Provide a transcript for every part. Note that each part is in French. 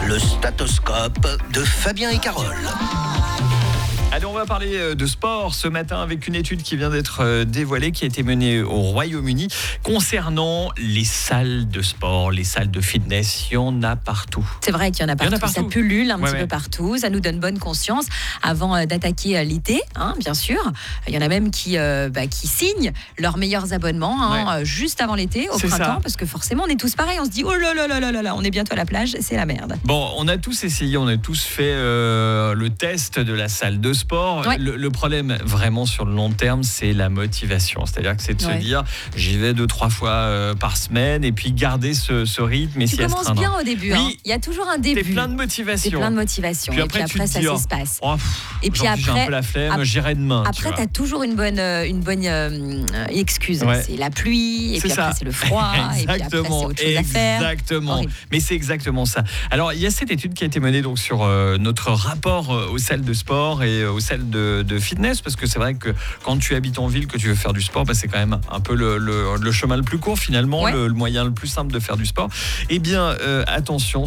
Le statoscope de Fabien et Carole. Allez, on va parler de sport ce matin avec une étude qui vient d'être dévoilée, qui a été menée au Royaume-Uni concernant les salles de sport, les salles de fitness. Il y en a partout. C'est vrai qu'il y en a partout. Ça pullule un petit peu partout. Ça nous donne bonne conscience avant d'attaquer l'été, bien sûr. Il y en a même qui signent leurs meilleurs abonnements juste avant l'été, au printemps, parce que forcément, on est tous pareils. On se dit, oh là là là là là, on est bientôt à la plage, c'est la merde. Bon, on a tous essayé, on a tous fait le test de la salle de sport. Ouais. Le problème vraiment sur le long terme, c'est la motivation. C'est-à-dire que c'est de se dire, j'y vais 2-3 fois par semaine et puis garder ce rythme et s'y astreindre. Tu commences bien au début. Il y a toujours un début. T'es plein de motivation. Puis après ça s'espace. Et puis après, j'ai un peu la flemme, j'irai demain. Après, t'as toujours une bonne excuse. C'est la pluie, et puis après c'est le froid, et puis après c'est autre chose à faire. Exactement. Mais c'est exactement ça. Alors, il y a cette étude qui a été menée donc sur notre rapport aux salles de sport et aux salles de fitness, parce que c'est vrai que quand tu habites en ville, que tu veux faire du sport, c'est quand même un peu le chemin le plus court finalement, le moyen le plus simple de faire du sport. Eh bien, attention,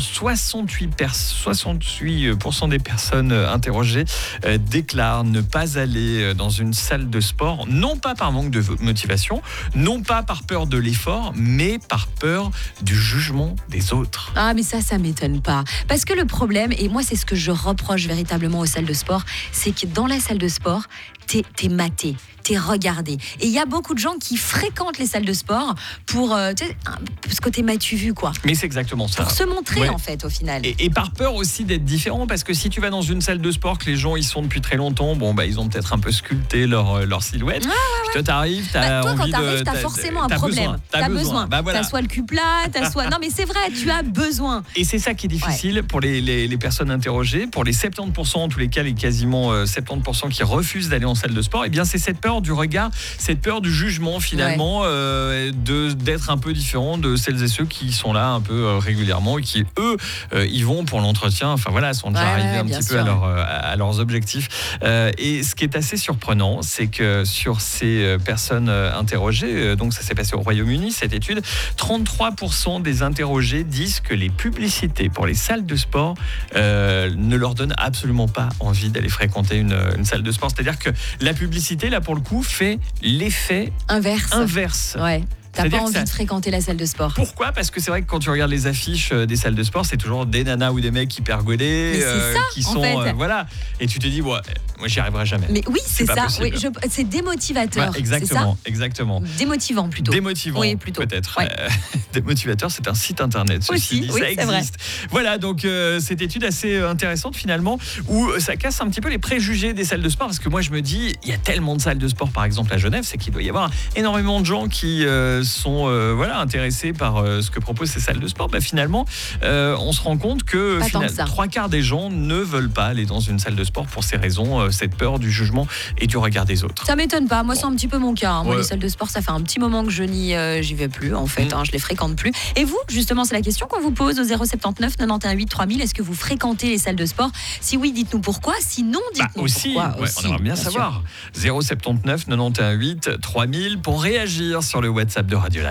68% des personnes interrogées déclarent ne pas aller dans une salle de sport, non pas par manque de motivation, non pas par peur de l'effort, mais par peur du jugement des autres. Ah, mais ça m'étonne pas. Parce que le problème, et moi c'est ce que je reproche véritablement aux salles de sport, c'est que dans la salle de sport, t'es maté, t'es regardé. Et il y a beaucoup de gens qui fréquentent les salles de sport pour ce côté m'as-tu vu, quoi. Mais c'est exactement ça. Pour se montrer, en fait, au final. Et par peur aussi d'être différent, parce que si tu vas dans une salle de sport, que les gens y sont depuis très longtemps, ils ont peut-être un peu sculpté leur silhouette. Puis toi, t'arrives, t'as toi, envie quand t'arrives, t'as forcément un problème. T'as besoin. Voilà. T'as soit le cul plat, t'as soit... Non, mais c'est vrai, tu as besoin. Et c'est ça qui est difficile pour les personnes interrogées. Pour les 70%, en tous les cas, les quasiment 70% qui refusent d'aller en salle de sport, eh bien c'est cette peur du regard, cette peur du jugement finalement, d'être un peu différent de celles et ceux qui sont là un peu régulièrement et qui eux y vont pour l'entretien, sont déjà arrivés un petit peu à leurs objectifs. Et ce qui est assez surprenant, c'est que sur ces personnes interrogées, donc ça s'est passé au Royaume-Uni, cette étude, 33% des interrogés disent que les publicités pour les salles de sport ne leur donnent absolument pas envie d'aller fréquenter une salle de sport. C'est-à-dire que la publicité, là, pour le coup, fait l'effet inverse. Ouais. T'as pas envie de fréquenter la salle de sport. Pourquoi ? Parce que c'est vrai que quand tu regardes les affiches des salles de sport, c'est toujours des nanas ou des mecs hyper gaulés qui sont et tu te dis moi j'y arriverai jamais. Mais oui, c'est ça. Oui, c'est démotivateur. Exactement. Démotivant plutôt. Démotivant, oui, plutôt. Peut-être. Démotivateur, c'est un site internet. Ceci dit, ça existe. Voilà, donc cette étude assez intéressante finalement, où ça casse un petit peu les préjugés des salles de sport, parce que moi je me dis, il y a tellement de salles de sport, par exemple à Genève, c'est qu'il doit y avoir énormément de gens qui sont intéressés par ce que proposent ces salles de sport. Finalement, on se rend compte que 3/4 des gens ne veulent pas aller dans une salle de sport pour ces raisons, cette peur du jugement et du regard des autres. Ça m'étonne pas, moi c'est un petit peu mon cas. Moi les salles de sport, ça fait un petit moment que j'y vais plus en fait, je les fréquente plus. Et vous, justement, c'est la question qu'on vous pose au 079 91 8 3000. Est-ce que vous fréquentez les salles de sport ? Si oui, dites-nous pourquoi. Sinon, dites-nous pourquoi. On aimerait bien savoir. 079 91 8 3000 pour réagir sur le WhatsApp de Radio Live.